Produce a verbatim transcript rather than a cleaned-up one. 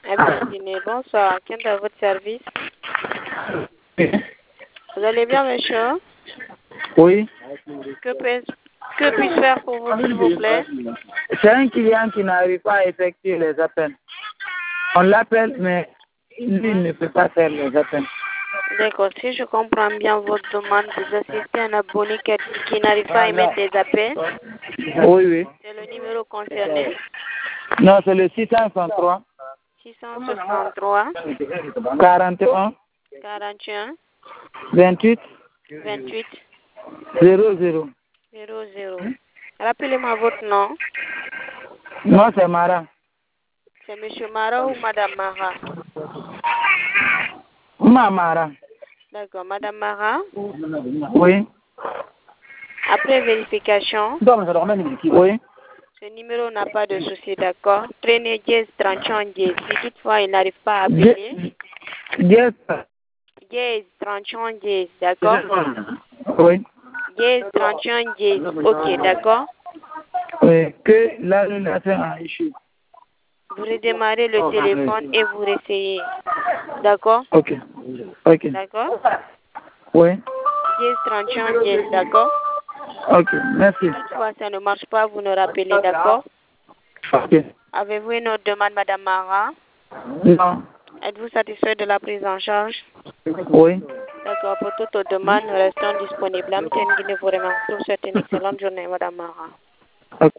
Eh bien, dîner, bonsoir. Qui est à votre service? Vous allez bien, monsieur? Oui. Que puis- que puis-je faire pour vous, s'il vous plaît? C'est un client qui n'arrive pas à effectuer les appels. On l'appelle, mais lui il ne peut pas faire les appels. D'accord. Si je comprends bien votre demande, vous assistez à un abonné qui, qui n'arrive pas à émettre des appels. Oui, oui. C'est le numéro concerné. Non, c'est le six cent soixante-trois, six cent soixante-trois, quarante et un, quarante et un, vingt-huit, vingt-huit, zéro zéro. zéro zéro. Rappelez-moi votre nom. Non, c'est Mara. C'est monsieur Mara ou madame Mara? Ma Mara. D'accord. Madame Mara, Oui. après vérification, Oui. ce numéro n'a pas de souci, d'accord? Prenez dièse trente et un dièse. Si toutefois il n'arrive pas à Yes. appeler, Yes. dièse trente et un dièse, d'accord? Oui. Dièse trente et un dièse, ok, d'accord? Oui. Que l'annulation a échoué. Vous redémarrez le téléphone et vous réessayez, d'accord? Ok. Ok. D'accord? Oui. Dièse trente et un dièse, d'accord? Ok. Merci. Toutefois ça ne marche pas, vous nous rappelez, d'accord? Ok. Avez-vous une autre demande, madame Mara? Non. Êtes-vous satisfait de la prise en charge? Oui. D'accord, pour toute autre demande, nous restons disponibles. Amitié Nguine vous remercie. Vous souhaite une excellente journée, madame Mara. Ok.